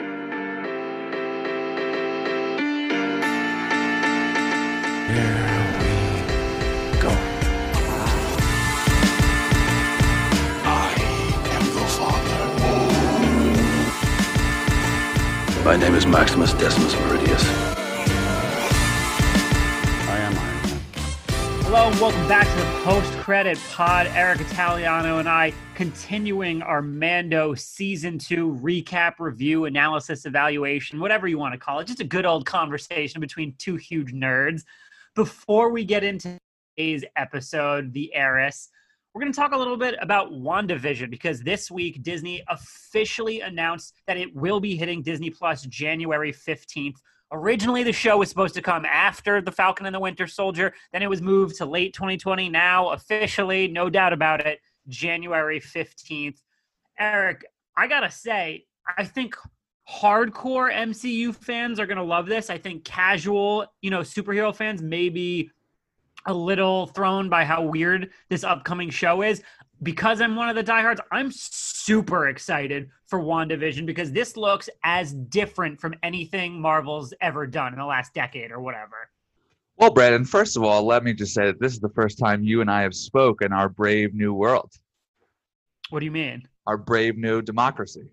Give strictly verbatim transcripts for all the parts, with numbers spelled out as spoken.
My name is Maximus Decimus Meridius. I am Iron Man. Hello and welcome back to the post-credit pod. Eric Italiano and I continuing our Mando Season two recap, review, analysis, evaluation, whatever you want to call it. Just a good old conversation between two huge nerds. Before we get into today's episode, The Heiress, we're going to talk a little bit about WandaVision because this week Disney officially announced that it will be hitting Disney Plus January fifteenth. Originally, the show was supposed to come after The Falcon and the Winter Soldier. Then it was moved to late twenty twenty. Now, officially, no doubt about it, January fifteenth. Eric, I got to say, I think hardcore M C U fans are going to love this. I think casual, you know, superhero fans maybe a little thrown by how weird this upcoming show is. Because I'm one of the diehards, I'm super excited for WandaVision because this looks as different from anything Marvel's ever done in the last decade or whatever. Well, Brandon, first of all, let me just say that this is the first time you and I have spoke in our brave new world. What do you mean? Our brave new democracy.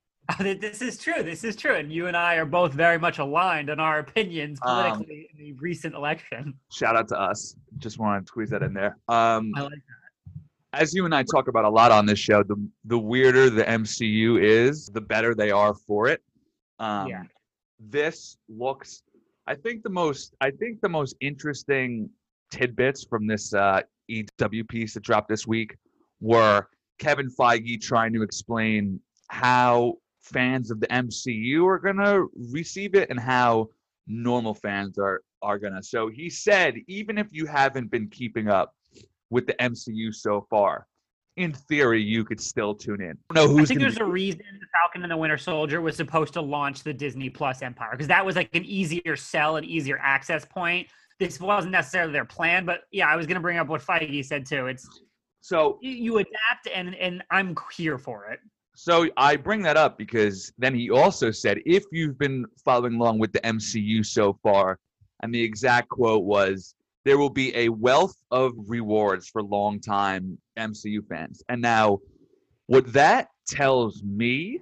This is true. This is true. And you and I are both very much aligned on our opinions politically um, in the recent election. Shout out to us. Just want to squeeze that in there. Um, I like that. As you and I talk about a lot on this show, the the weirder the M C U is, the better they are for it. Um, yeah. This looks, I think the most, I think the most interesting tidbits from this uh, E W piece that dropped this week were Kevin Feige trying to explain how fans of the M C U are going to receive it and how normal fans are, are going to. So he said, even if you haven't been keeping up with the M C U so far, in theory, you could still tune in. No, who's I think there's be- a reason The Falcon and the Winter Soldier was supposed to launch the Disney Plus empire, because that was like an easier sell, an easier access point. This wasn't necessarily their plan, but yeah, I was going to bring up what Feige said too. It's so you, you adapt, and and I'm here for it. So I bring that up because then he also said, if you've been following along with the M C U so far, and the exact quote was, there will be a wealth of rewards for longtime M C U fans. And now what that tells me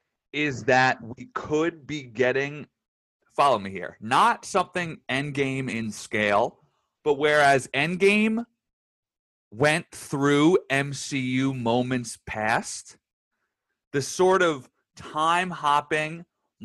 is that we could be getting, follow me here, not something Endgame in scale, but whereas Endgame went through M C U moments past, the sort of time-hopping,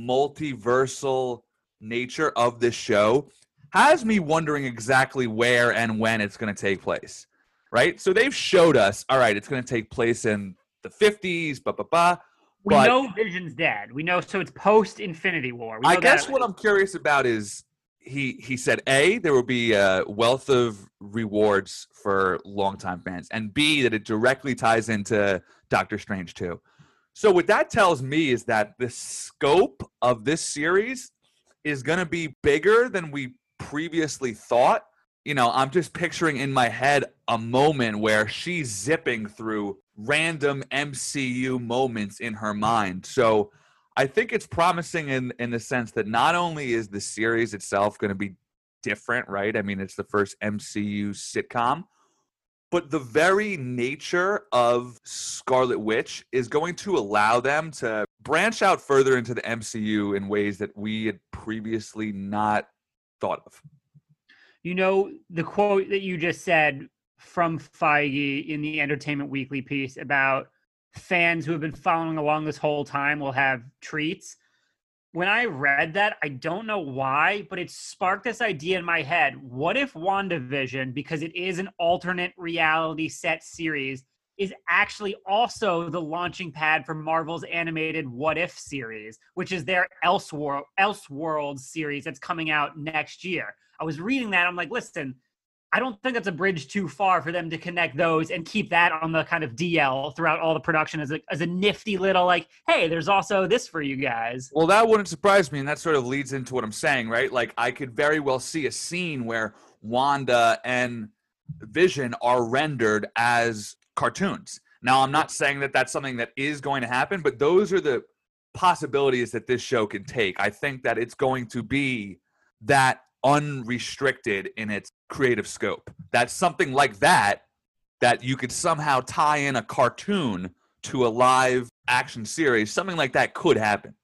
multiversal nature of this show has me wondering exactly where and when it's going to take place, right? So they've showed us, all right, it's going to take place in the fifties, blah, blah, blah. We know Vision's dead. We know, so it's post-Infinity War. We know I guess that. What I'm curious about is he he said, A, there will be a wealth of rewards for longtime fans, and B, that it directly ties into Doctor Strange too. So what that tells me is that the scope of this series is going to be bigger than we previously thought. You know, I'm just picturing in my head a moment where she's zipping through random M C U moments in her mind. So I think it's promising in, in the sense that not only is the series itself going to be different, right? I mean, it's the first M C U sitcom. But the very nature of Scarlet Witch is going to allow them to branch out further into the M C U in ways that we had previously not thought of. You know, the quote that you just said from Feige in the Entertainment Weekly piece about fans who have been following along this whole time will have treats. When I read that, I don't know why, but it sparked this idea in my head. What if WandaVision, because it is an alternate reality set series, is actually also the launching pad for Marvel's animated What If series, which is their Elseworld, Elseworld series that's coming out next year. I was reading that. I'm like, listen, I don't think that's a bridge too far for them to connect those and keep that on the kind of D L throughout all the production as a, as a nifty little like, hey, there's also this for you guys. Well, that wouldn't surprise me, and that sort of leads into what I'm saying, right? Like, I could very well see a scene where Wanda and Vision are rendered as cartoons. Now, I'm not saying that that's something that is going to happen, but those are the possibilities that this show can take. I think that it's going to be that unrestricted in its creative scope. That's something like that, that you could somehow tie in a cartoon to a live action series. Something like that could happen.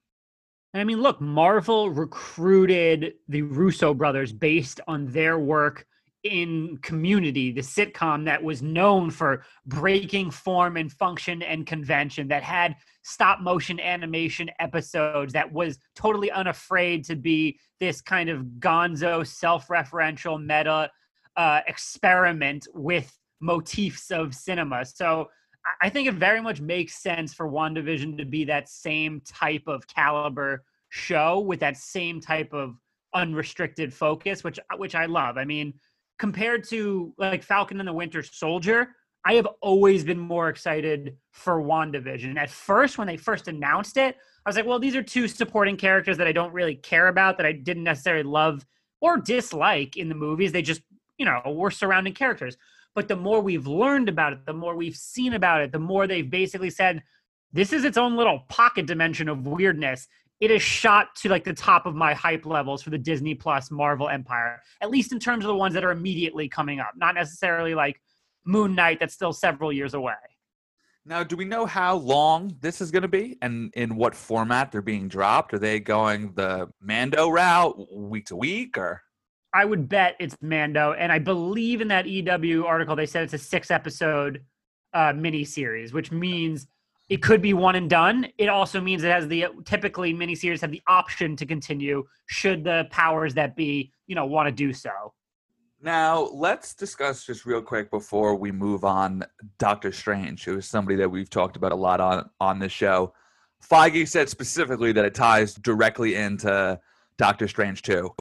I mean, look, Marvel recruited the Russo brothers based on their work in Community, the sitcom that was known for breaking form and function and convention, that had stop motion animation episodes, that was totally unafraid to be this kind of gonzo self-referential meta uh, experiment with motifs of cinema. So I think it very much makes sense for WandaVision to be that same type of caliber show with that same type of unrestricted focus, which which I love. I mean, compared to like Falcon and the Winter Soldier, I have always been more excited for WandaVision. At first, when they first announced it, I was like, well, these are two supporting characters that I don't really care about, that I didn't necessarily love or dislike in the movies. They just, you know, were surrounding characters. But the more we've learned about it, the more we've seen about it, the more they've basically said, this is its own little pocket dimension of weirdness. It is shot to like the top of my hype levels for the Disney Plus Marvel Empire, at least in terms of the ones that are immediately coming up, not necessarily like Moon Knight that's still several years away. Now, do we know how long this is going to be and in what format they're being dropped? Are they going the Mando route week to week, or? I would bet it's Mando, and I believe in that E W article they said it's a six-episode uh, miniseries, which means it could be one and done. It also means it has the typically miniseries have the option to continue should the powers that be, you know, want to do so. Now, let's discuss just real quick before we move on Doctor Strange, who is somebody that we've talked about a lot on, on this show. Feige said specifically that it ties directly into Doctor Strange two.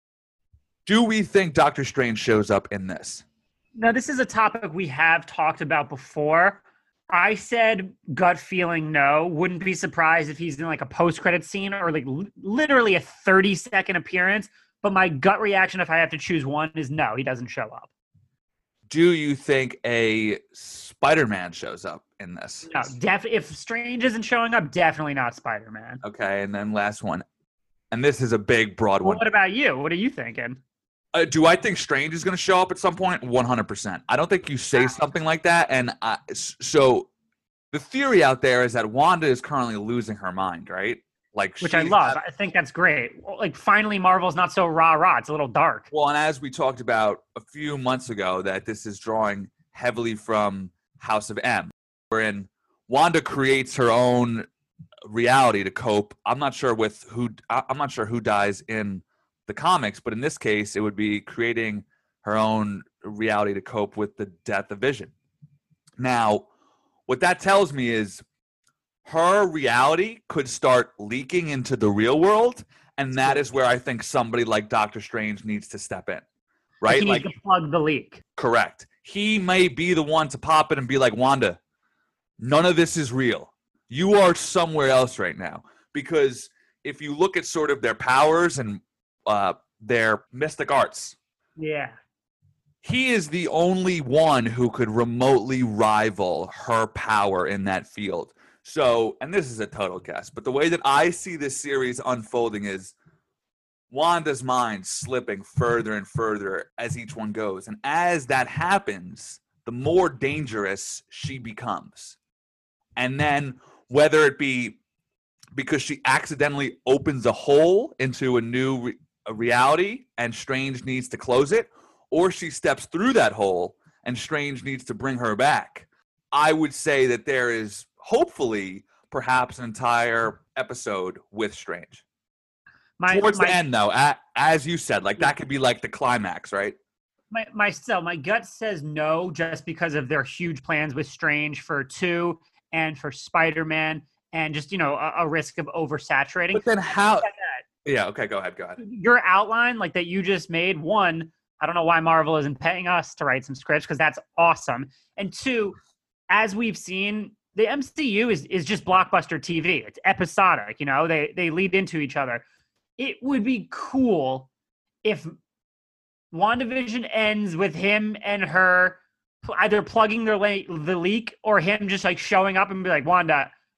Do we think Doctor Strange shows up in this? Now, this is a topic we have talked about before. I said gut feeling no. Wouldn't be surprised if he's in like a post-credit scene or like l- literally a thirty-second appearance. But my gut reaction, if I have to choose one, is no, he doesn't show up. Do you think a Spider-Man shows up in this? No, def- if Strange isn't showing up, definitely not Spider-Man. Okay, and then last one. And this is a big, broad Well, one. what about you? What are you thinking? Uh, do I think Strange is going to show up at some point? one hundred percent. I don't think you say something like that. And I, so the theory out there is that Wanda is currently losing her mind, right? Like, Which I love. I think that's great. Like, finally, Marvel's not so rah-rah. It's a little dark. Well, and as we talked about a few months ago, that this is drawing heavily from House of M, wherein Wanda creates her own reality to cope. I'm not sure with who. I'm not sure who dies in the comics, but in this case, it would be creating her own reality to cope with the death of Vision. Now, what that tells me is her reality could start leaking into the real world, and that is where I think somebody like Doctor Strange needs to step in, right? He needs like, to plug the leak. Correct. He may be the one to pop in and be like, Wanda, none of this is real. You are somewhere else right now. Because if you look at sort of their powers and uh, their mystic arts, Yeah. he is the only one who could remotely rival her power in that field. So, and this is a total guess, but the way that I see this series unfolding is Wanda's mind slipping further and further as each one goes. And as that happens, the more dangerous she becomes. And then whether it be because she accidentally opens a hole into a new re- a reality and Strange needs to close it, or she steps through that hole and Strange needs to bring her back, I would say that there is hopefully perhaps an entire episode with Strange. My, Towards my, the end, though, a- as you said, like that could be like the climax, right? My, my, so my gut says no, just because of their huge plans with Strange for two and for Spider-Man, and just, you know, a, a risk of oversaturating. But then how? Yeah, okay, go ahead, go ahead. Your outline, like that you just made, one, I don't know why Marvel isn't paying us to write some scripts, because that's awesome. And two, as we've seen, the M C U is, is just blockbuster T V. It's episodic, you know, they they lead into each other. It would be cool if WandaVision ends with him and her either plugging their le- the leak or him just like showing up and be like, Wanda,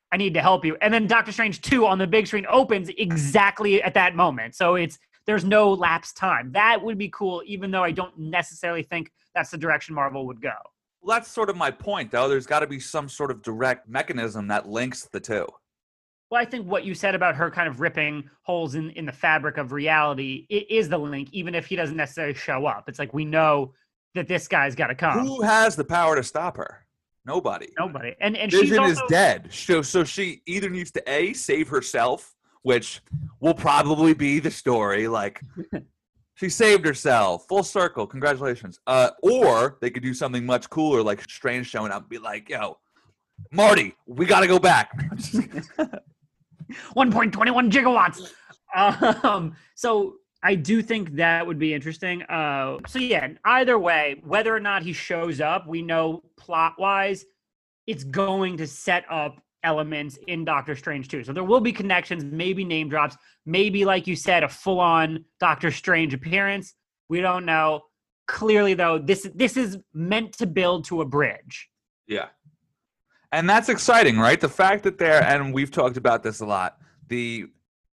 I need to help you. And then Doctor Strange two on the big screen opens exactly at that moment. So it's there's no lapse time. That would be cool, even though I don't necessarily think that's the direction Marvel would go. Well, that's sort of my point, though. There's got to be some sort of direct mechanism that links the two. Well, I think what you said about her kind of ripping holes in, in the fabric of reality it is the link, even if he doesn't necessarily show up. It's like we know that this guy's got to come. Who has the power to stop her? Nobody. Nobody. And and Vision she's also, is dead. So, so she either needs to A, save herself, which will probably be the story. Like, she saved herself. Full circle. Congratulations. Uh, or they could do something much cooler, like Strange showing up and be like, yo, Marty, we got to go back. one point two one gigawatts. Um, so I do think that would be interesting. Uh, so yeah, either way, whether or not he shows up, we know plot-wise, it's going to set up elements in Doctor Strange too. So there will be connections, maybe name drops, maybe, like you said, a full-on Doctor Strange appearance. We don't know. Clearly, though, this this is meant to build to a bridge. Yeah. And that's exciting, right? The fact that they're, and we've talked about this a lot, the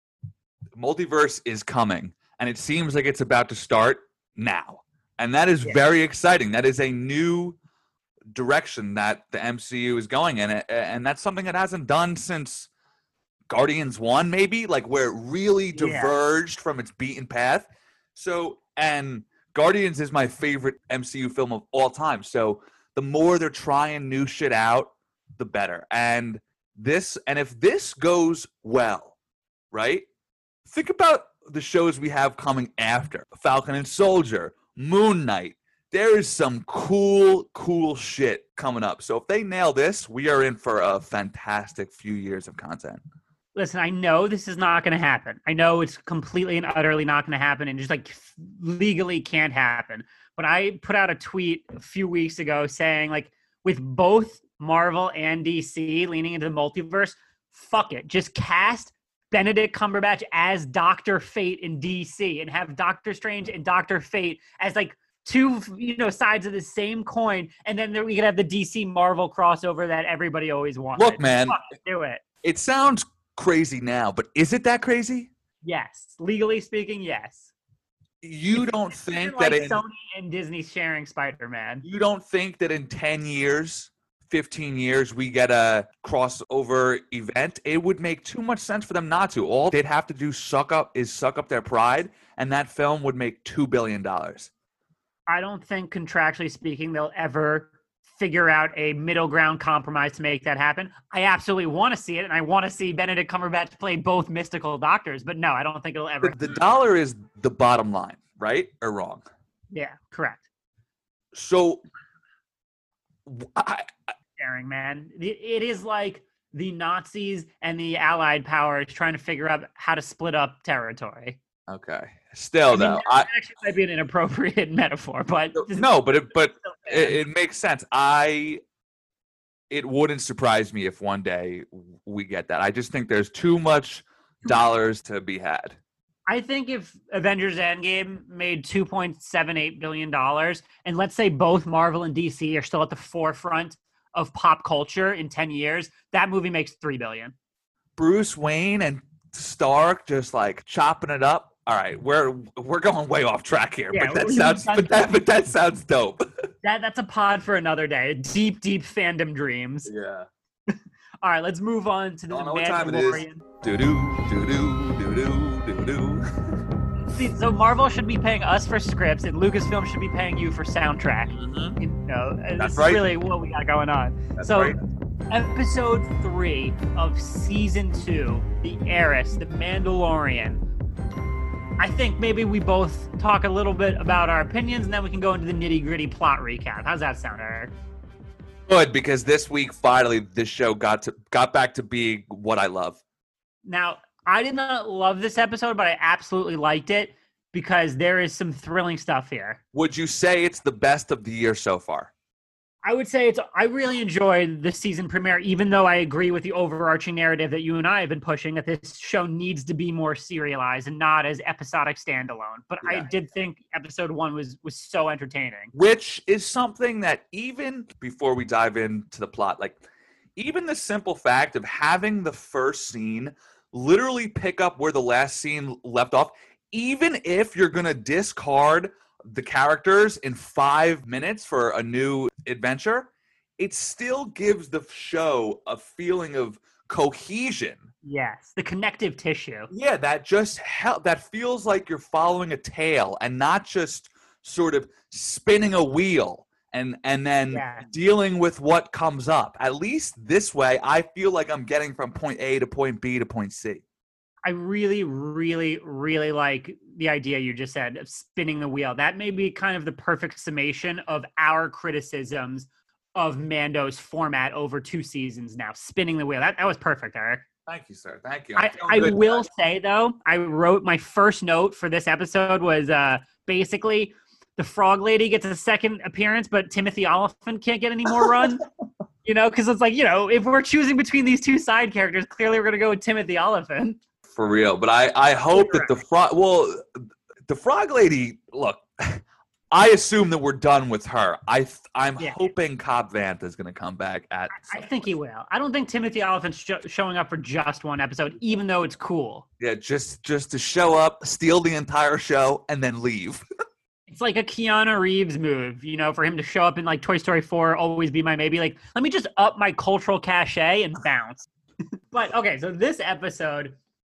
multiverse is coming, and it seems like it's about to start now. And that is yeah. very exciting. That is a new direction that the M C U is going in, and that's something it hasn't done since Guardians one, maybe, like where it really diverged yeah. from its beaten path. So, and Guardians is my favorite M C U film of all time. So the more they're trying new shit out, the better. And this, and if this goes well, right? Think about the shows we have coming after. Falcon and Soldier, Moon Knight. There is some cool, cool shit coming up. So if they nail this, we are in for a fantastic few years of content. Listen, I know this is not going to happen. I know it's completely and utterly not going to happen and just like legally can't happen. But I put out a tweet a few weeks ago saying, like, with both Marvel and D C leaning into the multiverse, fuck it. Just cast Benedict Cumberbatch as Doctor Fate in D C and have Doctor Strange and Doctor Fate as like two, you know, sides of the same coin. And then there, we could have the D C Marvel crossover that everybody always wanted. Look, man, fuck it, do it. It sounds crazy now, but is it that crazy? Yes. Legally speaking, yes. You it's, don't it's think like that in, Sony and Disney sharing Spider-Man. You don't think that in ten years, fifteen years, we get a crossover event? It would make too much sense for them not to. All they'd have to do suck up is suck up their pride, and that film would make two billion dollars. I don't think, contractually speaking, they'll ever figure out a middle ground compromise to make that happen. I absolutely want to see it, and I want to see Benedict Cumberbatch play both mystical doctors, but no, I don't think it'll ever. The, the dollar is the bottom line, right or wrong? Yeah, correct. So, I, I, sharing, man. It is like the Nazis and the Allied powers trying to figure out how to split up territory. Okay. Still, I mean, though, that I, actually might be an inappropriate metaphor, but no, but it, but it, it makes sense. I, it wouldn't surprise me if one day we get that. I just think there's too much dollars to be had. I think if Avengers Endgame made two point seven eight billion dollars, and let's say both Marvel and D C are still at the forefront of pop culture in ten years, that movie makes three billion dollars. Bruce Wayne and Stark just like chopping it up. All right, we're we're going way off track here, yeah, but that sounds but that but that sounds dope. That that's a pod for another day. Deep, deep fandom dreams. Yeah. All right, let's move on to the Mandalorian. Do do do do do do do do. See, so Marvel should be paying us for scripts, and Lucasfilm should be paying you for soundtrack. Mm-hmm. You know, that's this right. is really what we got going on. That's so, right. Episode three of season two, The Heiress, The Mandalorian. I think maybe we both talk a little bit about our opinions, and then we can go into the nitty-gritty plot recap. How's that sound, Eric? Good, because this week, finally, this show got to got back to being what I love. Now, I did not love this episode, but I absolutely liked it because there is some thrilling stuff here. Would you say it's the best of the year so far? I would say it's. I really enjoyed the season premiere, even though I agree with the overarching narrative that you and I have been pushing, that this show needs to be more serialized and not as episodic standalone. But yeah. I did think episode one was was so entertaining. Which is something that even before we dive into the plot, like even the simple fact of having the first scene literally pick up where the last scene left off, even if you're going to discard the characters in five minutes for a new adventure, it still gives the show a feeling of cohesion. Yes, the connective tissue. Yeah, that just help. That feels like you're following a tale and not just sort of spinning a wheel and and then Yeah. dealing with what comes up. At least this way, I feel like I'm getting from point A to point B to point C. I really, really, really like the idea you just said of spinning the wheel. That may be kind of the perfect summation of our criticisms of Mando's format over two seasons now. Spinning the wheel. That, that was perfect, Eric. Thank you, sir. Thank you. I, I will say, though, I wrote my first note for this episode was uh, basically the frog lady gets a second appearance, but Timothy Oliphant can't get any more run. You know, because it's like, you know, if we're choosing between these two side characters, clearly we're going to go with Timothy Oliphant. For real. But I, I hope that the frog, well, the frog lady, look, I assume that we're done with her. I, I'm Yeah. hoping Cobb Vanth is going to come back at. I think he will. I don't think Timothy Oliphant's sh- showing up for just one episode, even though it's cool. Yeah, just just to show up, steal the entire show, and then leave. It's like a Keanu Reeves move, you know, for him to show up in like Toy Story four, Always Be My Maybe. Like, let me just up my cultural cachet and bounce. But okay, so this episode,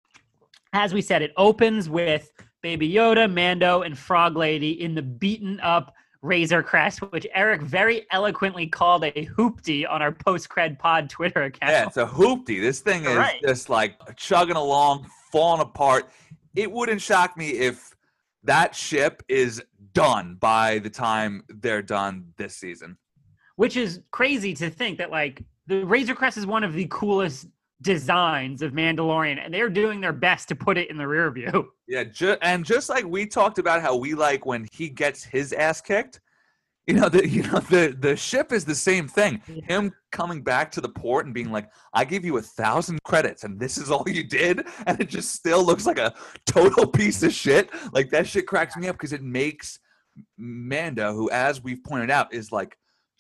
as we said, it opens with Baby Yoda, Mando, and Frog Lady in the beaten up Razor Crest, which Eric very eloquently called a hoopty on our post-cred pod Twitter account. Yeah, it's a hoopty. This thing is Right. just like chugging along, falling apart. It wouldn't shock me if that ship is done by the time they're done this season. Which is crazy to think that, like, the Razor Crest is one of the coolest designs of Mandalorian, and they're doing their best to put it in the rear view. Yeah, ju- and just like we talked about how we like when he gets his ass kicked, you know, the you know the the ship is the same thing. Yeah. Him coming back to the port and being like, "I give you a thousand credits, and this is all you did," and it just still looks like a total piece of shit. Like that shit cracks me up because it makes Mando, who, as we've pointed out, is like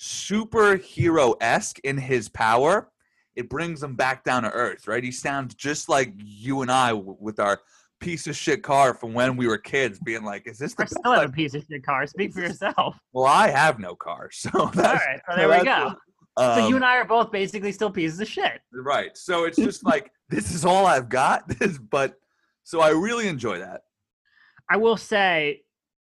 superhero-esque in his power. It brings him back down to earth, right? He sounds just like you and I w- with our piece of shit car from when we were kids, being like, "Is this the?" I still have a piece of shit car. Speak for yourself. Well, I have no car, so that's, All right, so there we that's go. what- So um, you and I are both basically still pieces of shit. right. So it's just like this is all I've got. This, but so I really enjoy that. I will say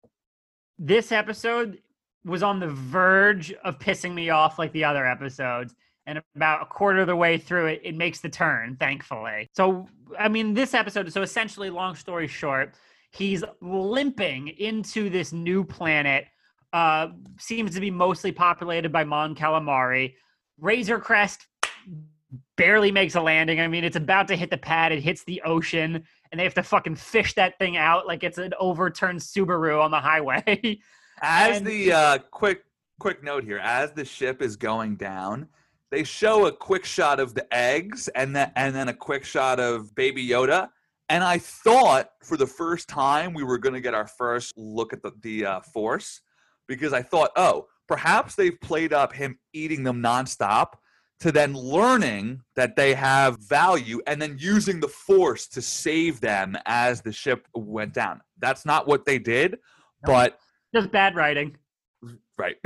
this episode was on the verge of pissing me off like the other episodes. And about a quarter of the way through it, it makes the turn, thankfully. So, I mean, this episode, so essentially, long story short, he's limping into this new planet, uh, seems to be mostly populated by Mon Calamari. Razor Crest barely makes a landing. I mean, it's about to hit the pad. It hits the ocean, and they have to fucking fish that thing out like it's an overturned Subaru on the highway. As And- the uh, quick quick note here, as the ship is going down, they show a quick shot of the eggs and then and then a quick shot of Baby Yoda. And I thought for the first time we were going to get our first look at the, the uh, Force, because I thought, oh, perhaps they've played up him eating them nonstop to then learning that they have value and then using the Force to save them as the ship went down. That's not what they did, but Just bad writing. right.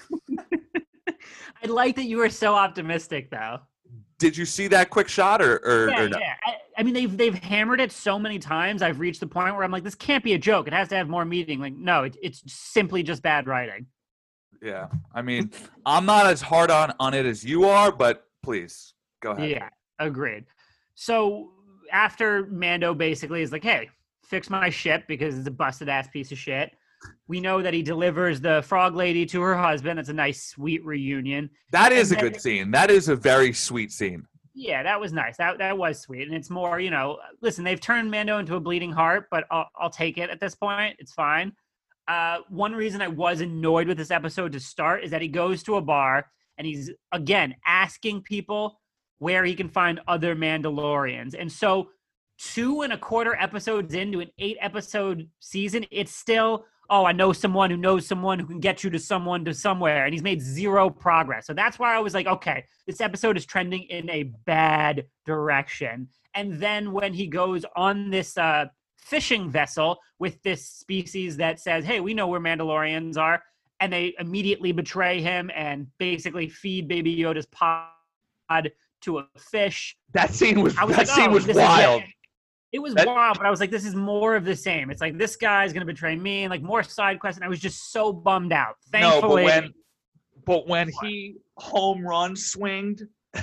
I like that you were so optimistic, though. Did you see that quick shot or, or, Yeah, or no? yeah. I, I mean, they've they've hammered it so many times. I've reached the point where I'm like, this can't be a joke. It has to have more meaning. Like, no, it, it's simply just bad writing. Yeah. I mean, I'm not as hard on, on it as you are, but please go ahead. Yeah, agreed. So after Mando basically is like, hey, fix my ship because it's a busted ass piece of shit. We know that he delivers the frog lady to her husband. It's a nice, sweet reunion. That is a And then- good scene. That is a very sweet scene. Yeah, that was nice. That that was sweet. And it's more, you know, listen, they've turned Mando into a bleeding heart, but I'll, I'll take it at this point. It's fine. Uh, one reason I was annoyed with this episode to start is that he goes to a bar and he's, again, asking people where he can find other Mandalorians. And so two and a quarter episodes into an eight episode season, it's still oh, I know someone who knows someone who can get you to someone to somewhere. And he's made zero progress. So that's why I was like, okay, this episode is trending in a bad direction. And then when he goes on this uh, fishing vessel with this species that says, hey, we know where Mandalorians are, and they immediately betray him and basically feed Baby Yoda's pod to a fish. That scene was, was that like, scene oh, was this wild. Is it was that- wild, but I was like, this is more of the same. It's like, this guy's going to betray me, and like more side quests, and I was just so bummed out. Thankfully. No, but when, but when he home run swinged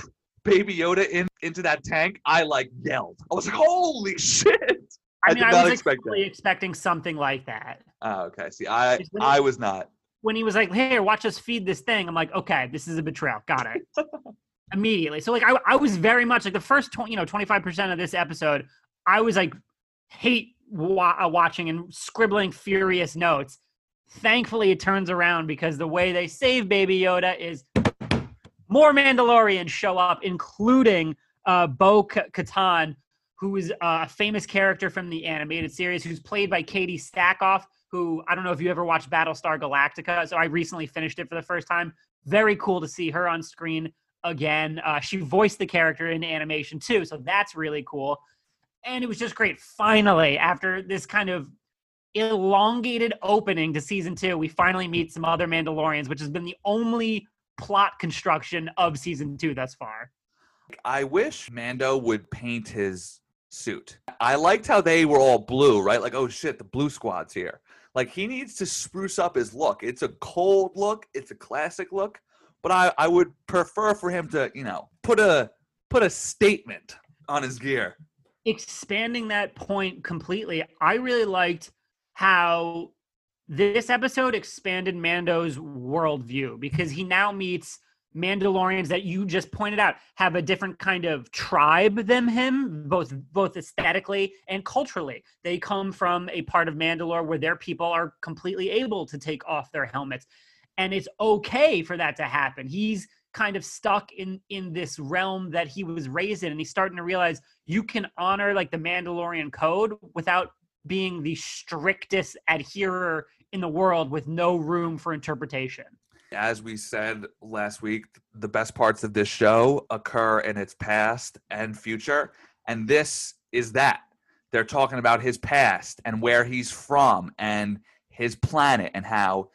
Baby Yoda in, into that tank, I like yelled. I was like, holy shit. I, I mean, did I not was expect really that. expecting something like that. Oh, okay. See, I, When I he- was not. When he was like, here, watch us feed this thing, I'm like, okay, this is a betrayal. Got it. Immediately. So like, I, I was very much like the first twenty, you know, twenty-five percent of this episode, I was like, hate wa- watching and scribbling furious notes. Thankfully, it turns around because the way they save Baby Yoda is more Mandalorians show up, including uh, Bo-Katan, who is a famous character from the animated series, who's played by Katie Sackhoff, who I don't know if you ever watched Battlestar Galactica. So I recently finished it for the first time. Very cool to see her on screen again. Uh, she voiced the character in animation too, so that's really cool. And it was just great. Finally, after this kind of elongated opening to season two, we finally meet some other Mandalorians, which has been the only plot construction of season two thus far. I wish Mando would paint his suit. I liked how they were all blue, right? Like, oh shit, the blue squad's here. Like, he needs to spruce up his look. It's a cold look. It's a classic look. But I, I would prefer for him to, you know, put a put a statement on his gear. Expanding that point completely, I really liked how this episode expanded Mando's worldview, because he now meets Mandalorians that you just pointed out have a different kind of tribe than him, both both aesthetically and culturally. They come from a part of Mandalore where their people are completely able to take off their helmets. And it's okay for that to happen. He's kind of stuck in, in this realm that he was raised in, and he's starting to realize you can honor like the Mandalorian code without being the strictest adherer in the world with no room for interpretation. As we said last week, the best parts of this show occur in its past and future. And this is that. They're talking about his past and where he's from and his planet and how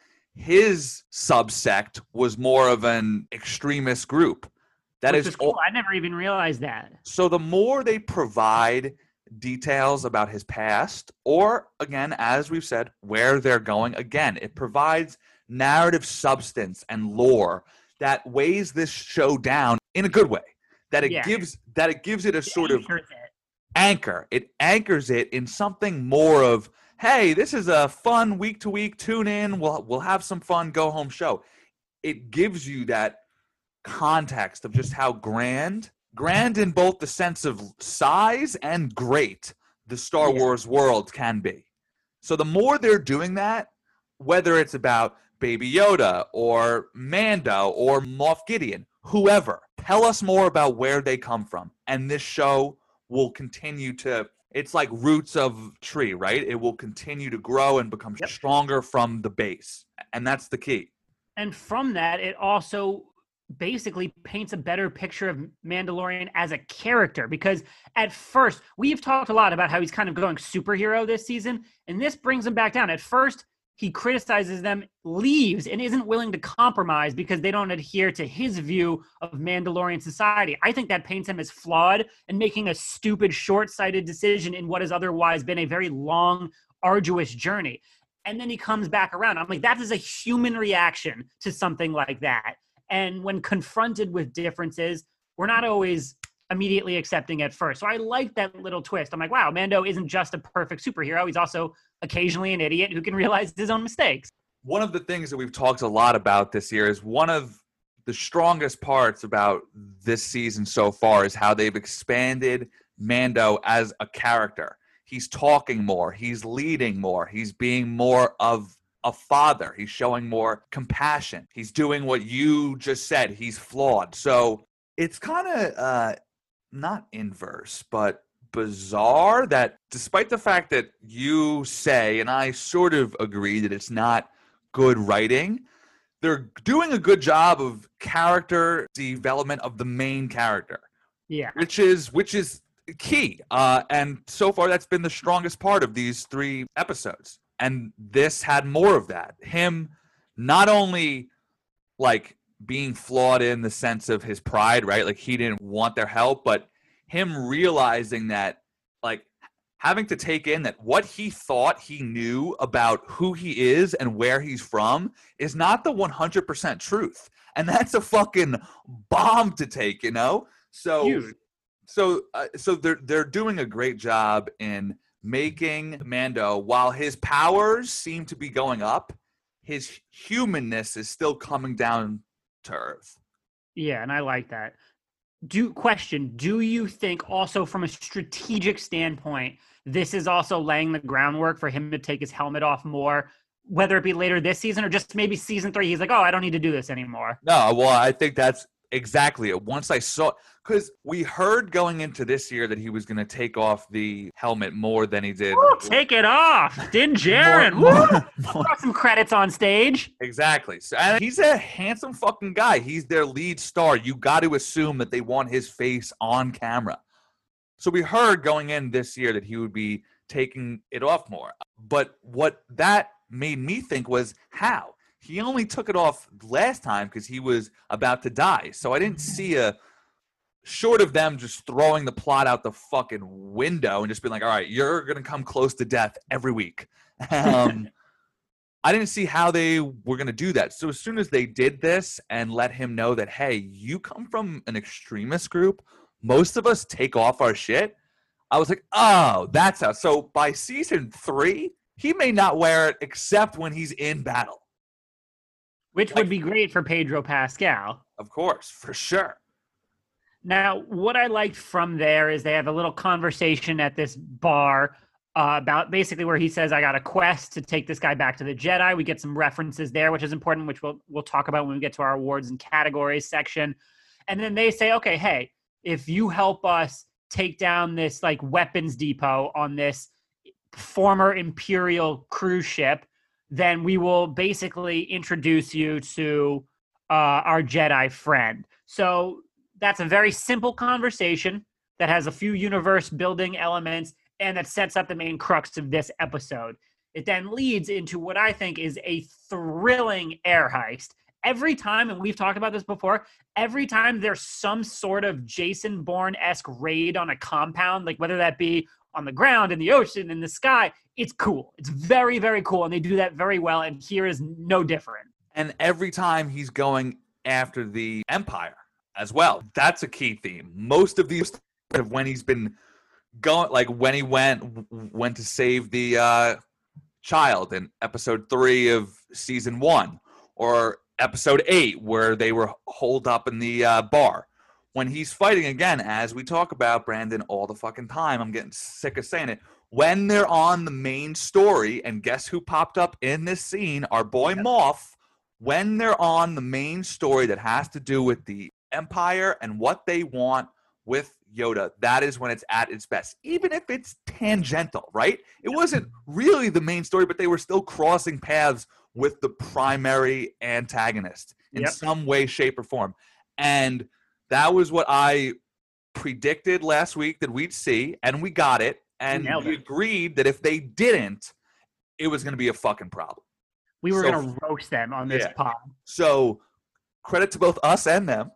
his subsect was more of an extremist group. That Which is is cool. I never even realized that. So the more they provide details about his past, or again, as we've said, where they're going, again, it provides narrative substance and lore that weighs this show down in a good way. That it Yeah. gives that it gives it a sort of Anchors it. anchor. It anchors it in something more of, hey, this is a fun week to week tune in. We'll we'll have some fun, go home show. It gives you that context of just how grand, grand in both the sense of size and great the Star Yeah. Wars world can be. So the more they're doing that, whether it's about Baby Yoda or Mando or Moff Gideon, whoever, tell us more about where they come from. And this show will continue to, it's like roots of tree, right? It will continue to grow and become Yep. stronger from the base. And that's the key. And from that, it also basically paints a better picture of Mandalorian as a character, because at first we've talked a lot about how he's kind of going superhero this season, and this brings him back down. At first he criticizes them, leaves, and isn't willing to compromise because they don't adhere to his view of Mandalorian society. I think that paints him as flawed and making a stupid, short-sighted decision in what has otherwise been a very long, arduous journey. And then he comes back around. I'm like, that is a human reaction to something like that. And when confronted with differences, we're not always immediately accepting at first. So I like that little twist. I'm like, wow, Mando isn't just a perfect superhero. He's also occasionally an idiot who can realize his own mistakes. One of the things that we've talked a lot about this year is one of the strongest parts about this season so far is how they've expanded Mando as a character. He's talking more. He's leading more. He's being more of a father. He's showing more compassion. He's doing what you just said. He's flawed. So it's kind of uh, not inverse, but bizarre that despite the fact that you say, and I sort of agree that it's not good writing, they're doing a good job of character development of the main character. Yeah. Which is which is key. Uh, and so far that's been the strongest part of these three episodes. And this had more of that. Him not only like being flawed in the sense of his pride, right? Like he didn't want their help, but him realizing that, like having to take in that what he thought he knew about who he is and where he's from is not the one hundred percent truth. And that's a fucking bomb to take, you know? So, Huge. so, uh, so they're, they're doing a great job in making Mando, while his powers seem to be going up, his humanness is still coming down to earth. Yeah, and I like that. Do question, do you think also from a strategic standpoint, this is also laying the groundwork for him to take his helmet off more, whether it be later this season or just maybe season three? He's like, oh, I don't need to do this anymore. No, well, I think that's exactly it. Once I saw, because we heard going into this year that he was going to take off the helmet more than he did. Woo, take it off. Din Djarin. More- Woo! more- Got some credits on stage. Exactly. So, and he's a handsome fucking guy. He's their lead star. You got to assume that they want his face on camera. So we heard going in this year that he would be taking it off more. But what that made me think was how? He only took it off last time because he was about to die. So I didn't see a, short of them just throwing the plot out the fucking window and just being like, all right, you're going to come close to death every week. Um, I didn't see how they were going to do that. So as soon as they did this and let him know that, hey, you come from an extremist group, most of us take off our shit, I was like, oh, that's how. So by season three, he may not wear it except when he's in battle. Which Like- would be great for Pedro Pascal. Of course, for sure. Now, what I liked from there is they have a little conversation at this bar uh, about basically where he says, I got a quest to take this guy back to the Jedi. We get some references there, which is important, which we'll we'll talk about when we get to our awards and categories section. And then they say, okay, hey, if you help us take down this like weapons depot on this former Imperial cruise ship, then we will basically introduce you to uh, our Jedi friend. So that's a very simple conversation that has a few universe building elements and that sets up the main crux of this episode. It then leads into what I think is a thrilling air heist. Every time, and we've talked about this before, every time there's some sort of Jason Bourne-esque raid on a compound, like whether that be on the ground, in the ocean, in the sky, it's cool. It's very, very cool, and they do that very well, and here is no different. And every time he's going after the Empire as well. That's a key theme. Most of these of when he's been going, like when he went went to save the uh, child in episode three of season one, or episode eight where they were holed up in the uh, bar. When he's fighting again, as we talk about, Brandon, all the fucking time, I'm getting sick of saying it. When they're on the main story, and guess who popped up in this scene? Our boy Moff. When they're on the main story that has to do with the Empire and what they want with Yoda, that is when it's at its best. Even if it's tangential, right? It wasn't really the main story, but they were still crossing paths with the primary antagonist in Yep. some way, shape, or form. And that was what I predicted last week that we'd see, and we got it. And Nailed we it. agreed that if they didn't, it was going to be a fucking problem. We were So- going to roast them on this Yeah. pod. So credit to both us and them.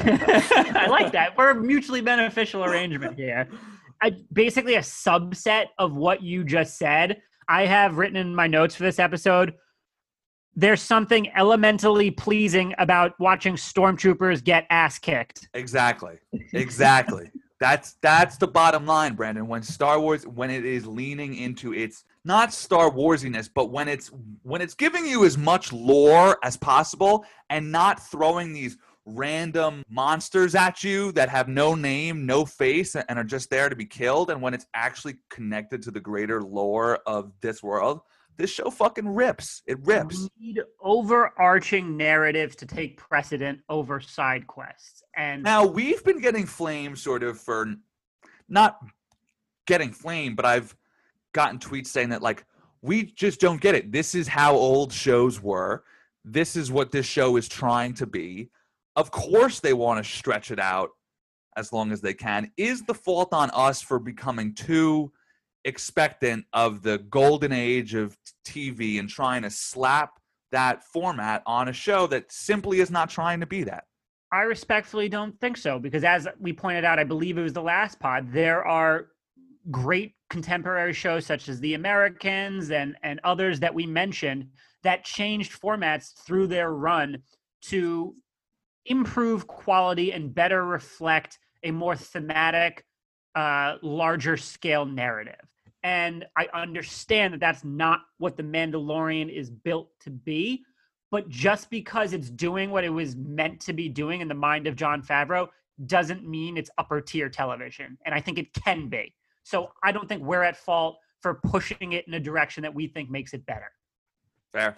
I like that. We're a mutually beneficial arrangement here. I, basically a subset of what you just said. I have written in my notes for this episode, there's something elementally pleasing about watching stormtroopers get ass kicked. Exactly. Exactly. That's that's the bottom line, Brandon. When Star Wars, when it is leaning into its not Star Warsiness, but when it's when it's giving you as much lore as possible and not throwing these random monsters at you that have no name, no face, and are just there to be killed, and when it's actually connected to the greater lore of this world, this show fucking rips. It rips. We need overarching narratives to take precedent over side quests. And Now, we've been getting flamed sort of for not getting flamed, but I've gotten tweets saying that, like, we just don't get it. This is how old shows were. This is what this show is trying to be. Of course they want to stretch it out as long as they can. Is the fault on us for becoming too expectant of the golden age of T V and trying to slap that format on a show that simply is not trying to be that? I respectfully don't think so, because as we pointed out, I believe it was the last pod, there are great contemporary shows such as The Americans and, and others that we mentioned that changed formats through their run to improve quality and better reflect a more thematic, uh, larger scale narrative. And I understand that that's not what The Mandalorian is built to be, but just because it's doing what it was meant to be doing in the mind of Jon Favreau doesn't mean it's upper tier television. And I think it can be. So I don't think we're at fault for pushing it in a direction that we think makes it better. Fair.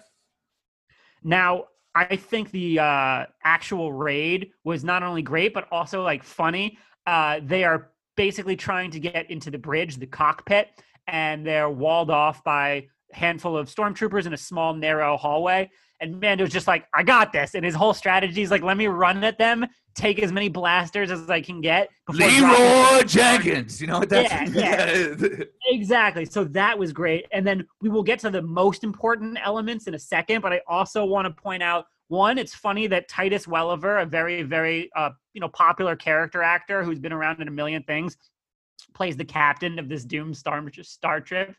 Now, I think the uh, actual raid was not only great, but also like funny. Uh, they are basically trying to get into the bridge, the cockpit, and they're walled off by a handful of stormtroopers in a small, narrow hallway. And Mando's just like, I got this. And his whole strategy is like, let me run at them, take as many blasters as I can get. Leroy Jenkins. You know what that's? Yeah, yeah. Exactly. So that was great. And then we will get to the most important elements in a second. But I also want to point out, one, it's funny that Titus Welliver, a very, very uh, you know, popular character actor who's been around in a million things, plays the captain of this doomed star, star trip.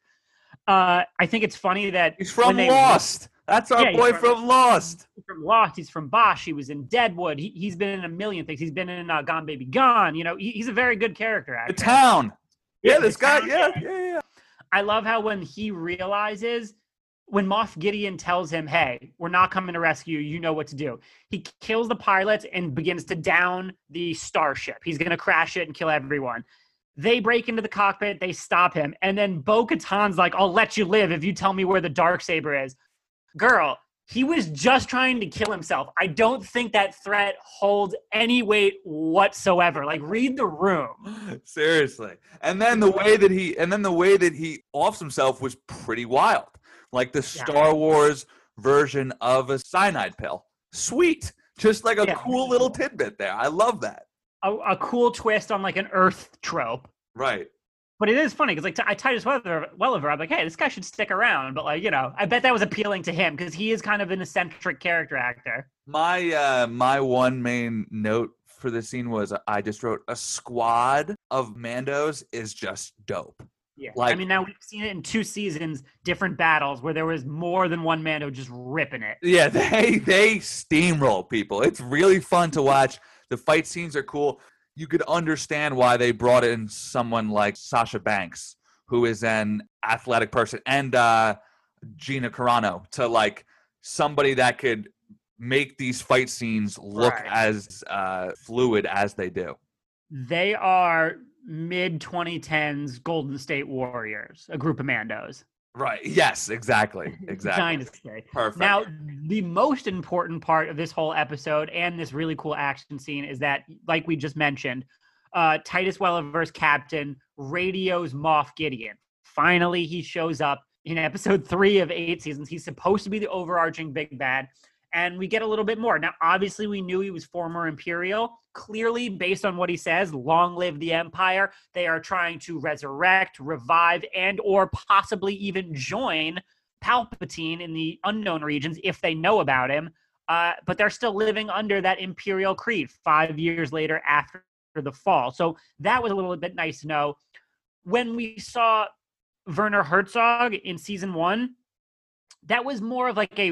Uh, I think it's funny that he's from they, Lost. That's our yeah, boy from, from Lost. He's from Lost. He's from Bosch. He was in Deadwood. He, he's been in a million things. He's been in uh, Gone Baby Gone. You know, he, he's a very good character actor. The Town. Yeah, yeah this guy. Town. Yeah, yeah, yeah. I love how when he realizes, when Moff Gideon tells him, hey, we're not coming to rescue you, you know what to do. He kills the pilots and begins to down the starship. He's going to crash it and kill everyone. They break into the cockpit. They stop him. And then Bo-Katan's like, I'll let you live if you tell me where the Darksaber is. Girl, he was just trying to kill himself. I don't think that threat holds any weight whatsoever. Like, read the room. Seriously. And then the way that he and then the way that he offs himself was pretty wild. Like the yeah. Star Wars version of a cyanide pill. Sweet. Just like a yeah. cool little tidbit there. I love that. A, a cool twist on like an Earth trope. Right. But it is funny because like I Titus Welliver, Welliver, I'm like, hey, this guy should stick around. But like, you know, I bet that was appealing to him because he is kind of an eccentric character actor. My uh, my one main note for the scene was I just wrote a squad of Mandos is just dope. Yeah, like, I mean, now we've seen it in two seasons, different battles where there was more than one Mando just ripping it. Yeah, they they steamroll people. It's really fun to watch. The fight scenes are cool. You could understand why they brought in someone like Sasha Banks, who is an athletic person, and uh, Gina Carano, to like somebody that could make these fight scenes look right. as uh, fluid as they do. They are mid twenty tens Golden State Warriors, a group of Mandos. Right. Yes, exactly. Exactly. Dynasty. Perfect. Now, the most important part of this whole episode and this really cool action scene is that, like we just mentioned, uh, Titus Welliver's captain radios Moff Gideon. Finally, he shows up in episode three of eight seasons. He's supposed to be the overarching big bad, and we get a little bit more. Now, obviously, we knew he was former Imperial. Clearly, based on what he says, long live the Empire. They are trying to resurrect, revive, and or possibly even join Palpatine in the unknown regions if they know about him. Uh, but they're still living under that Imperial creed five years later after the fall. So that was a little bit nice to know. When we saw Werner Herzog in season one, that was more of like a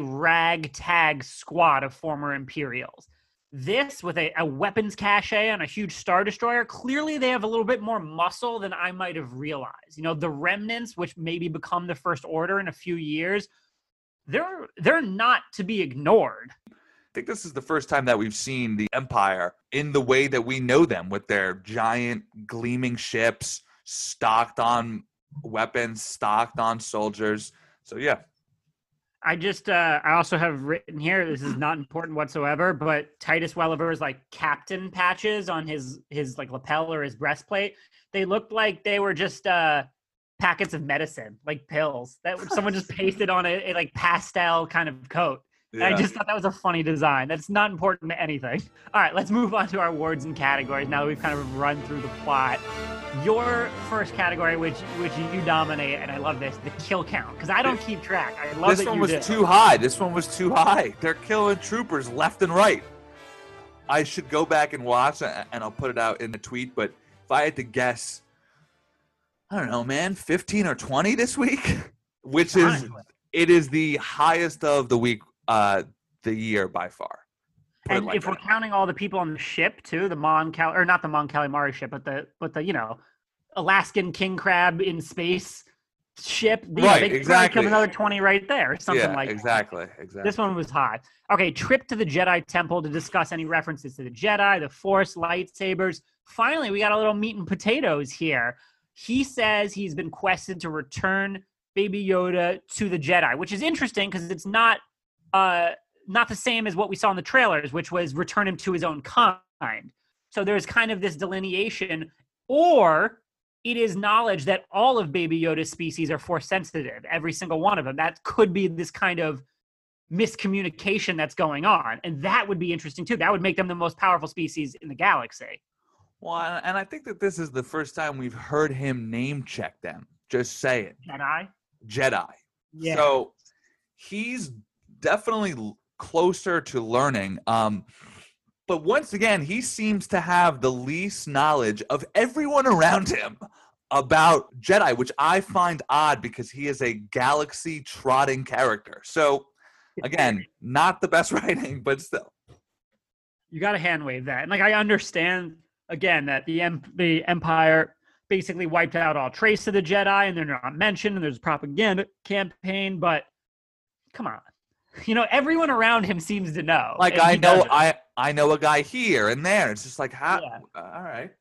ragtag squad of former Imperials. This, with a, a weapons cache on a huge Star Destroyer, clearly they have a little bit more muscle than I might have realized. You know, the remnants, which maybe become the First Order in a few years, they're they're not to be ignored. I think this is the first time that we've seen the Empire in the way that we know them, with their giant gleaming ships, stocked on weapons, stocked on soldiers. So, yeah. I just, uh, I also have written here, this is not important whatsoever, but Titus Welliver's like captain patches on his, his like lapel or his breastplate, they looked like they were just uh, packets of medicine, like pills that someone just pasted on a, a like pastel kind of coat. Yeah. And I just thought that was a funny design. That's not important to anything. All right, let's move on to our awards and categories now that we've kind of run through the plot. Your first category, which which you dominate, and I love this, the kill count, because I don't keep track. I love this that one you was do. too high. This one was too high. They're killing troopers left and right. I should go back and watch, and I'll put it out in the tweet. But if I had to guess, I don't know, man, fifteen or twenty this week, which is it is the highest of the week, uh, the year by far. Put And like if that. we're counting all the people on the ship too, the Mon Cal or not the Mon Calamari ship, but the but the you know Alaskan king crab in space ship, you know, Right, they could exactly. kill another twenty right there, or something yeah, like exactly, that. exactly. This one was hot. Okay, trip to the Jedi Temple to discuss any references to the Jedi, the Force, lightsabers. Finally, we got a little meat and potatoes here. He says he's been quested to return Baby Yoda to the Jedi, which is interesting because it's not uh, not the same as what we saw in the trailers, which was return him to his own kind. So there's kind of this delineation, or it is knowledge that all of Baby Yoda's species are Force sensitive, every single one of them. That could be this kind of miscommunication that's going on. And that would be interesting too. That would make them the most powerful species in the galaxy. Well, and I think that this is the first time we've heard him name check them. Just say it. Jedi? Jedi. Yeah. So he's definitely l- closer to learning. Um, but once again, he seems to have the least knowledge of everyone around him about Jedi, which I find odd because he is a galaxy trotting character. So again, not the best writing, but still. You got to hand wave that. And like, I understand again that the em- the Empire basically wiped out all trace of the Jedi and they're not mentioned and there's a propaganda campaign, but come on. You know, everyone around him seems to know. Like and I he know doesn't. I I know a guy here and there. It's just like how Yeah. all right.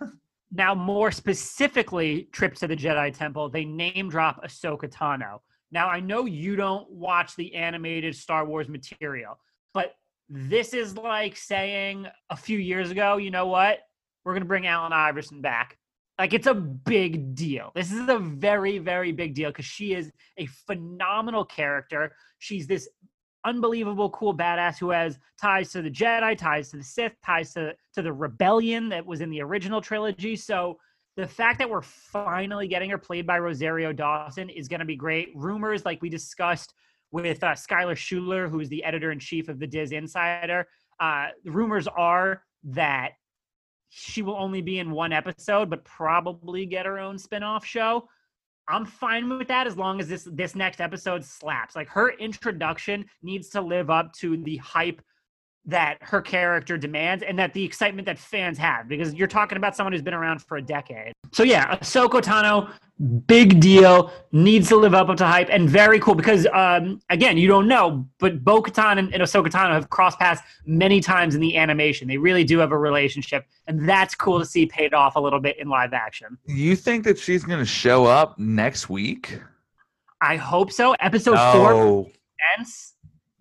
Now, more specifically, trip to the Jedi Temple, they name drop Ahsoka Tano. Now, I know you don't watch the animated Star Wars material, but this is like saying a few years ago, you know what? We're going to bring Allen Iverson back. Like, it's a big deal. This is a very, very big deal because she is a phenomenal character. She's this unbelievable, cool badass who has ties to the Jedi, ties to the Sith, ties to, to the rebellion that was in the original trilogy. So the fact that we're finally getting her played by Rosario Dawson is going to be great. Rumors, like we discussed with uh, Skylar Schuler, who is the editor-in-chief of the Diz Insider, uh, the rumors are that she will only be in one episode, but probably get her own spin-off show. I'm fine with that as long as this this next episode slaps. Like, her introduction needs to live up to the hype that her character demands and that the excitement that fans have, because you're talking about someone who's been around for a decade. So yeah, Ahsoka Tano, big deal, needs to live up to hype, and very cool because, um, again, you don't know, but Bo-Katan and, and Ahsoka Tano have crossed paths many times in the animation. They really do have a relationship, and that's cool to see paid off a little bit in live action. You think that she's going to show up next week? I hope so. Episode No. four makes sense.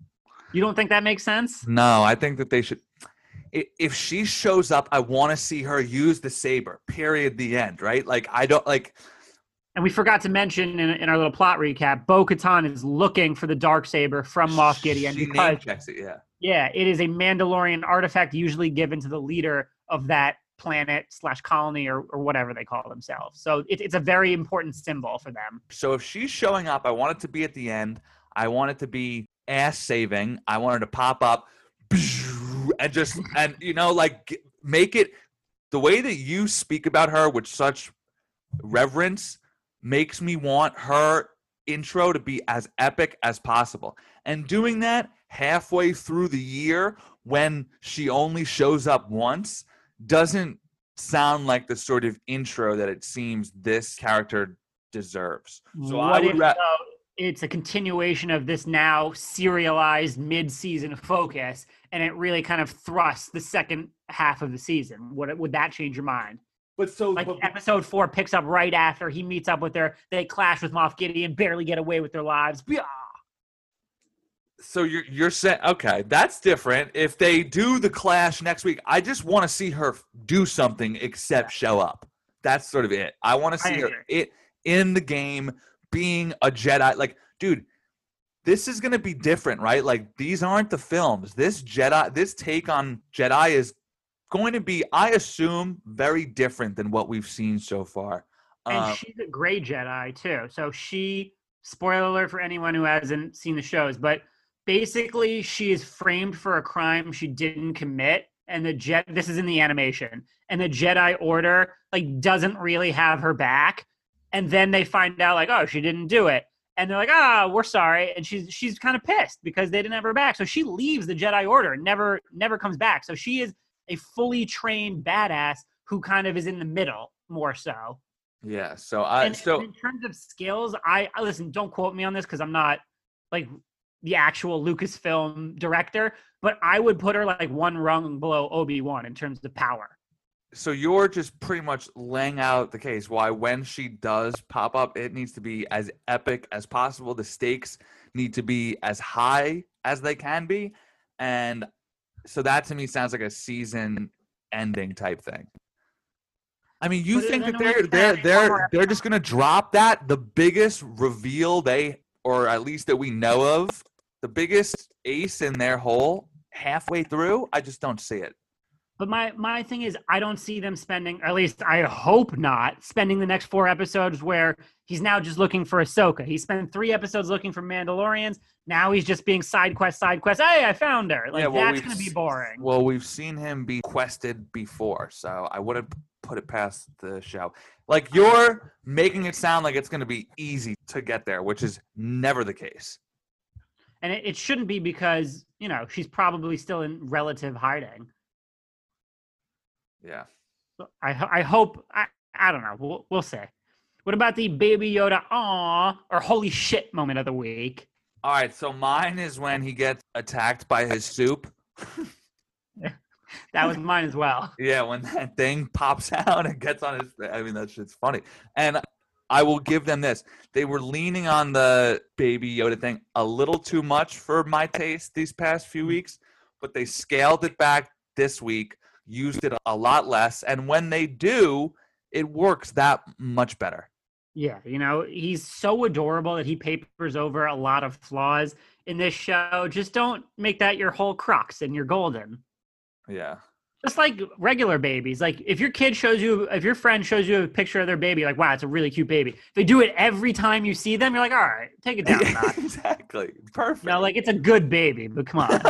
You don't think that makes sense? No, I think that they should. i- If she shows up, I want to see her use the saber. Period. The end. Right? Like I don't like. And we forgot to mention in, in our little plot recap, Bo-Katan is looking for the Darksaber from Moff Gideon She because, name checks it. Yeah. yeah, it is a Mandalorian artifact usually given to the leader of that planet slash colony or, or whatever they call themselves. So it, it's a very important symbol for them. So if she's showing up, I want it to be at the end. I want it to be ass saving. I want her to pop up and just and you know like g- make it the way that you speak about her with such reverence makes me want her intro to be as epic as possible. And doing that halfway through the year when she only shows up once doesn't sound like the sort of intro that it seems this character deserves. So what I would if ra- uh, it's a continuation of this now serialized mid-season focus, and it really kind of thrusts the second half of the season? Would, would that change your mind? But so Like but, episode four picks up right after he meets up with her. They clash with Moff Gideon, barely get away with their lives. Blah. So you're you're saying okay, that's different. If they do the clash next week, I just want to see her do something except show up. That's sort of it. I want to see her it in the game being a Jedi. Like, dude, this is going to be different, right? Like, these aren't the films. This Jedi, this take on Jedi is going to be, I assume, very different than what we've seen so far. And Um, she's a gray Jedi too. So she, spoiler alert for anyone who hasn't seen the shows, but basically she is framed for a crime she didn't commit. And the jet, this is in the animation, and the Jedi Order like doesn't really have her back. And then they find out like, oh, she didn't do it. And they're like, ah, oh, we're sorry. And she's she's kind of pissed because they didn't have her back. So she leaves the Jedi Order and never never comes back. So she is a fully trained badass who kind of is in the middle more so. yeah. So I And so in terms of skills, I, I listen, don't quote me on this because I'm not like the actual Lucasfilm director, but I would put her like one rung below Obi-Wan in terms of power. so you're just pretty much laying out the case why when she does pop up, it needs to be as epic as possible. The stakes need to be as high as they can be. And so that to me sounds like a season ending type thing. I mean, you But think then that it they're was they're that they're former- they're just gonna drop that? The biggest reveal they, or at least that we know of, the biggest ace in their hole halfway through? I just don't see it. But my my thing is, I don't see them spending, or at least I hope not, spending the next four episodes where he's now just looking for Ahsoka. He spent three episodes looking for Mandalorians. Now he's just being side quest, side quest. Hey, I found her. Like, Yeah, well, that's we've going to be s- boring. Well, we've seen him be quested before, so I wouldn't put it past the show. Like, you're making it sound like it's going to be easy to get there, which is never the case. And it, it shouldn't be because, you know, she's probably still in relative hiding. Yeah. I, ho- I hope, I, I don't know. We'll, we'll see. What about the Baby Yoda aw or holy shit moment of the week? All right, so mine is when he gets attacked by his soup. That was mine as well. Yeah, when that thing pops out and gets on his, I mean, that shit's funny. And I will give them this. They were leaning on the Baby Yoda thing a little too much for my taste these past few weeks, but they scaled it back this week, used it a lot less. And when they do, it works that much better. Yeah, you know, he's so adorable that he papers over a lot of flaws in this show. Just don't make that your whole crux and you're golden. Yeah. Just like regular babies. Like if your kid shows you, if your friend shows you a picture of their baby, like, wow, it's a really cute baby. If they do it every time you see them, you're like, all right, take it down a notch. Exactly. Perfect. No, like it's a good baby, but come on.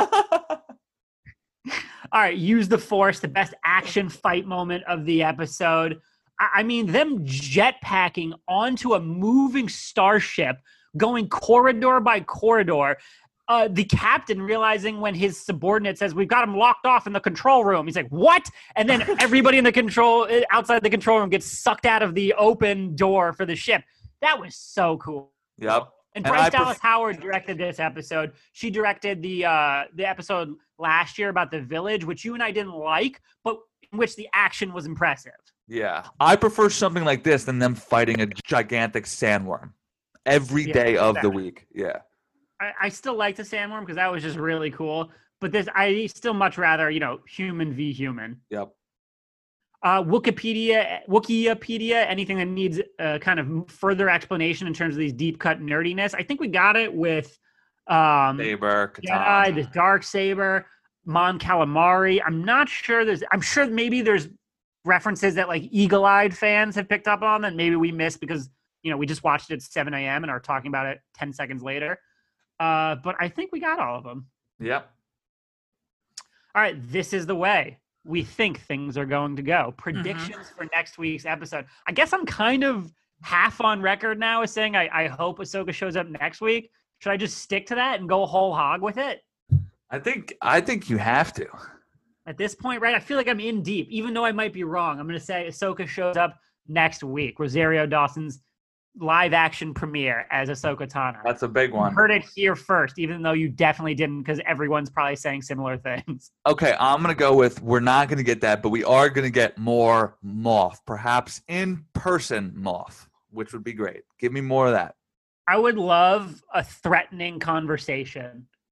All right, use the force, the best action fight moment of the episode. I I mean, them jetpacking onto a moving starship, going corridor by corridor. Uh, the captain realizing when his subordinate says, we've got him locked off in the control room. He's like, what? And then everybody in the control, outside the control room gets sucked out of the open door for the ship. That was so cool. Yep. And And Bryce I pref- Dallas Howard directed this episode. She directed the uh, the episode last year about the village, which you and I didn't like, but in which the action was impressive. Yeah. I prefer something like this than them fighting a gigantic sandworm every Yeah, day of the exactly. week. Yeah. I, I still like the sandworm because that was just really cool. But this, I still much rather, you know, human v human. Yep. Uh, Wikipedia, Wikipedia, anything that needs uh, kind of further explanation in terms of these deep cut nerdiness. I think we got it with um, Saber, Jedi, Katana. the Dark Saber, Mon Calamari. I'm not sure there's, I'm sure maybe there's references that like eagle-eyed fans have picked up on that maybe we missed because, you know, we just watched it at seven a.m. and are talking about it ten seconds later. Uh, but I think we got all of them. Yep. All right, this is the way we think things are going to go. Predictions for next week's episode. I guess I'm kind of half on record now as saying I, I hope Ahsoka shows up next week. Should I just stick to that and go whole hog with it? I think I think you have to. At this point, right? I feel like I'm in deep, even though I might be wrong. I'm going to say Ahsoka shows up next week. Rosario Dawson's live action premiere as Ahsoka Tano. That's a big one. You heard it here first, even though you definitely didn't, because everyone's probably saying similar things. Okay, I'm gonna go with we're not gonna get that, but we are gonna get more Moff, perhaps in person Moff, which would be great. Give me more of that. I would love a threatening conversation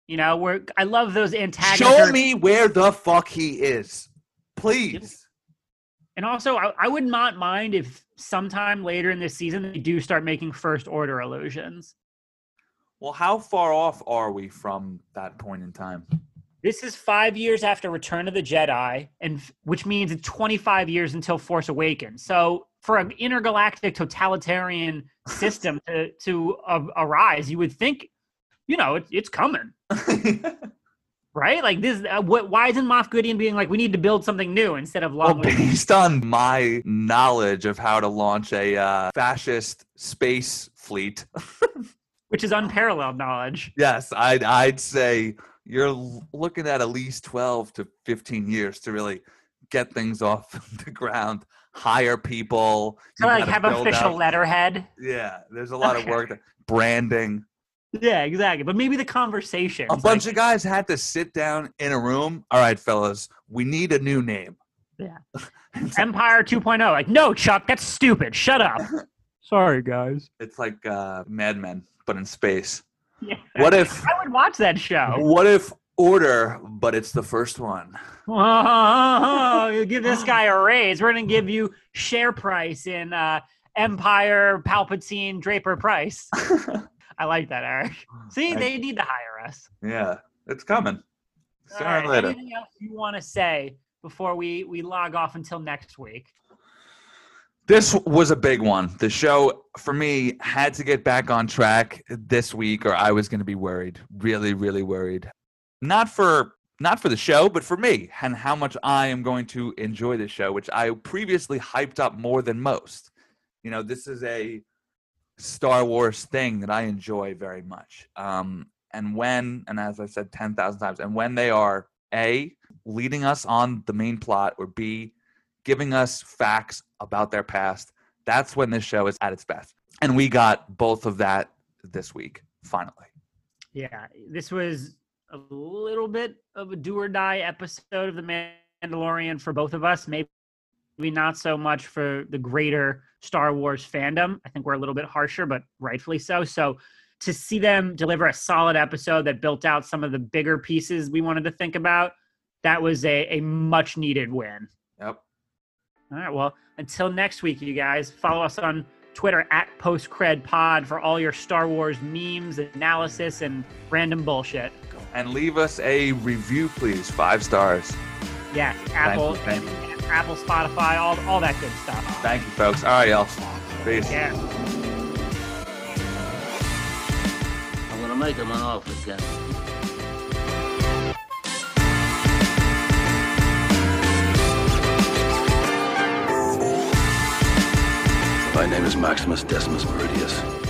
You know, where I love those antagonists. Show me where the fuck he is, please. And also, I, I would not mind if sometime later in this season they do start making First Order illusions. Well, how far off are we from that point in time? This is five years after Return of the Jedi, and which means it's twenty-five years until Force Awakens. So for an intergalactic totalitarian system to to uh, arise, you would think, you know, it, it's coming. Right? Like this, uh, what, why isn't Moff Gideon being like, we need to build something new instead of long? Well, based on my knowledge of how to launch a uh, fascist space fleet, which is unparalleled knowledge. Yes, I'd I'd say you're looking at at least twelve to fifteen years to really get things off the ground, hire people, to like have official out. letterhead. Yeah, there's a lot okay. of work there. Branding. Yeah, exactly. But maybe the conversation. A bunch like, of guys had to sit down in a room. All right, fellas, we need a new name. Yeah. Empire two point oh. Like, no, Chuck, that's stupid. Shut up. Sorry, guys. It's like uh, Mad Men, but in space. Yeah. What if I would watch that show? What if Order, but it's the first one? Oh, you give this guy a raise. We're gonna give you share price in uh, Empire Palpatine Draper Price. I like that, Eric. See, they need to hire us. Yeah, it's coming. Sooner right, or later. Anything else you want to say before we, we log off until next week? This was a big one. The show, for me, had to get back on track this week or I was going to be worried. Really, really worried. Not for not for the show, but for me and how much I am going to enjoy this show, which I previously hyped up more than most. You know, this is a Star Wars thing that I enjoy very much. Um, and when, and as I said ten thousand times, and when they are A, leading us on the main plot, or B, giving us facts about their past, that's when this show is at its best. And we got both of that this week, finally. Yeah, this was a little bit of a do or die episode of The Mandalorian for both of us. Maybe not so much for the greater Star Wars fandom. I think we're a little bit harsher, but rightfully so. So to see them deliver a solid episode that built out some of the bigger pieces we wanted to think about, that was a, a much needed win. Yep. All right. Well, until next week, you guys, follow us on Twitter at PostCredPod for all your Star Wars memes, analysis, and random bullshit. And leave us a review, please. Five stars. Yeah, Apple, Thank you, thank and, and Apple, Spotify, all all that good stuff. Thank you, folks. All right, y'all. Peace. Yeah. I'm gonna make him an offer, Captain. My name is Maximus Decimus Meridius.